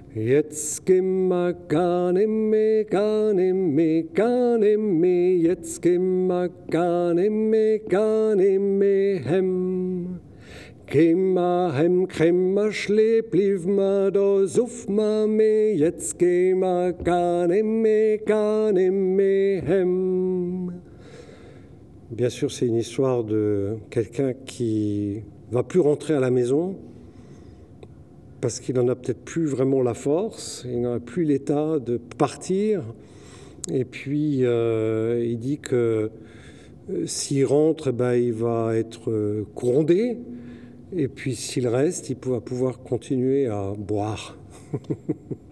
Jetzt gehen wir gar nicht mehr, gar nicht mehr, gar nicht mehr. Jetzt gehen wir gar nicht mehr, gar nicht mehr hem. Gehen wir hem, gehen wir schle, blieben wir da, suff wir mehr. Jetzt gehen wir gar nicht mehr, gar nicht mehr hem. Bien sûr, c'est une histoire de quelqu'un qui va plus rentrer à la maison parce qu'il n'en a peut-être plus vraiment la force, il n'en a plus l'état de partir. Et puis, il dit que s'il rentre, il va être grondé. Et puis, s'il reste, il va pouvoir continuer à boire.